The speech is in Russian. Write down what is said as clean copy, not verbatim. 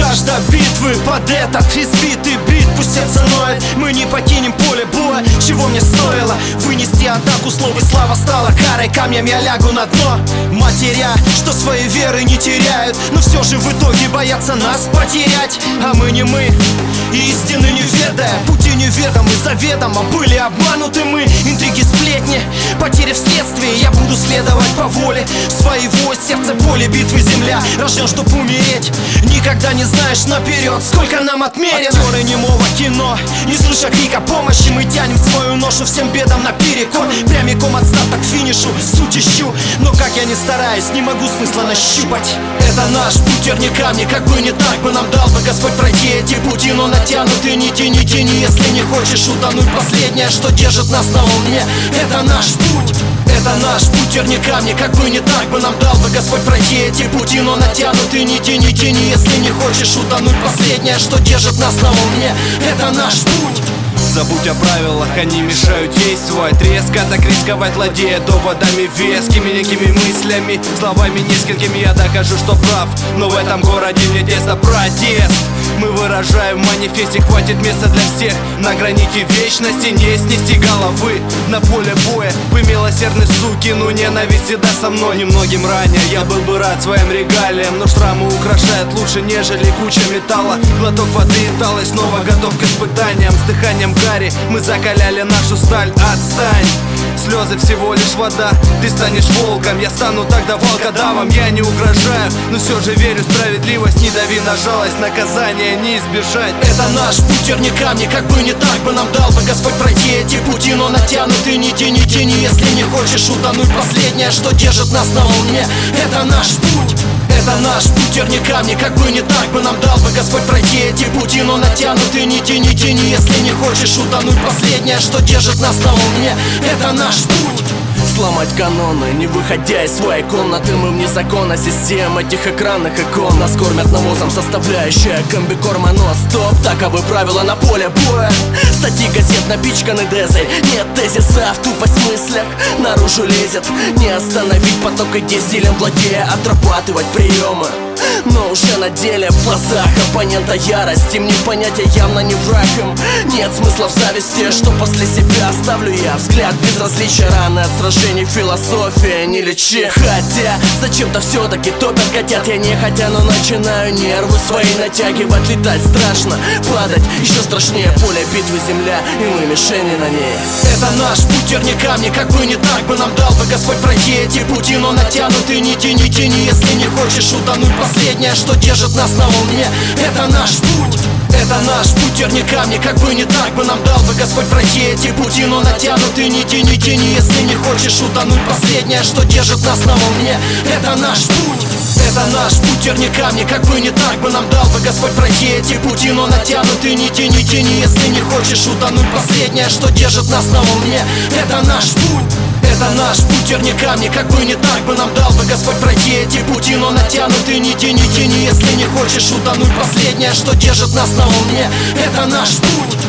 Жажда битвы под этот избитый бит. Пусть сердце ноет, мы не покинем поле боя. Чего мне стоило вынести атаку слов, и слава стала карой. Камнем я лягу на дно, матеря, что своей веры не теряют, но все же в итоге боятся нас потерять. А мы не мы, и истины не ведая, пути неведомы заведомо, были обмануты мы. Интриги, сплетни, потери вследствие. Я буду следовать по воле своего сердца, поле битвы земля. Рожден, чтоб умереть, никогда не знаешь наперед, сколько нам отмерено. Актеры немого кино, не слыша крика помощи, мы тянем свою ношу всем бедам наперекор. Прямиком от старта к финишу, суть ищу, но как я не стараюсь, не могу смысла нащупать. Это наш путь, верни камни, как бы не так бы нам дал бы Господь пройти эти пути. Но натянуты нити, не тяни, если не хочешь утонуть. Последнее, что держит нас на волне, это наш путь. Это наш путь, верни камни, как бы не так бы нам дал бы Господь пройти эти пути. Но натянуты нити, не тяни, если не хочешь утонуть. Последнее, что держит нас на волне, это наш путь. Забудь о правилах, они мешают действовать резко, так рисковать, владея доводами вескими, некими мыслями, словами несколькими я докажу, что прав. Но в этом городе мне тесно протест. Мы выражаем в манифесте, хватит места для всех. На границе вечности не снести головы. На поле боя вы милосердны суки, но ненависть всегда со мной. Немногим ранее я был бы рад своим регалиям, но шрамы украшают лучше, нежели куча металла. Глоток воды и талой, снова готов к испытаниям. С дыханием гари мы закаляли нашу сталь. Отстань! Слезы всего лишь вода, ты станешь волком, я стану тогда волкодавом. Я не угрожаю, но все же верю в справедливость. Не дави на жалость, наказания не избежать. Это наш путь, верни камни, как бы не так бы нам дал бы Господь пройти эти пути. Но натянуты нити, не тяни, если не хочешь утонуть. Последнее, что держит нас на волне, это наш путь. Это наш путь, верни камни, как бы не так бы нам дал бы Господь пройти эти пути. Но натянуты нити, не тяни, если не хочешь утонуть. Последнее, что держит нас на волне, это наш путь. Сломать каноны, не выходя из своей комнаты. Мы вне закона систем этих экранных икон. Нас кормят навозом, составляющая комбикорма. Но стоп, таковы правила на поле боя. Статьи газет напичканы дезой. Нет тезиса, в тупость мыслях наружу лезет. Не остановить поток идей, стилем владея, отрабатывать приемы. Но уже на деле в глазах оппонента ярость. Им не понятие, явно не враг им. Нет смысла в зависти, что после себя оставлю я. Взгляд безразличия, раны от сражений, философия не лечи. Хотя зачем-то все-таки топят котят. Я не хотя, но начинаю нервы свои натягивать. Летать страшно, падать еще страшнее. Поле битвы земля, и мы мишени на ней. Это наш путь, верни камни, как бы не так бы нам дал бы Господь пройти эти пути. Но натянуты нити, не тяни, если не хочешь утонуть. Последнее, что держит нас на волне, это наш путь. Это наш путь, верни камни, как бы не так бы нам дал бы Господь пройти эти пути. Но натянуты нити, не тяни, если не хочешь утонуть. Последнее, что держит нас на волне, это наш путь. Это наш путь, верни камни, как бы не так бы нам дал бы Господь пройти эти пути. Но натянуты нити, не тяни, если не хочешь утонуть. Последнее, что держит нас на волне, это наш путь. Это наш путь, верни камни, как бы не так бы нам дал бы Господь пройти эти пути. Но натянуты нити, не тяни, если не хочешь утонуть. Последнее, что держит нас на волне, это наш путь.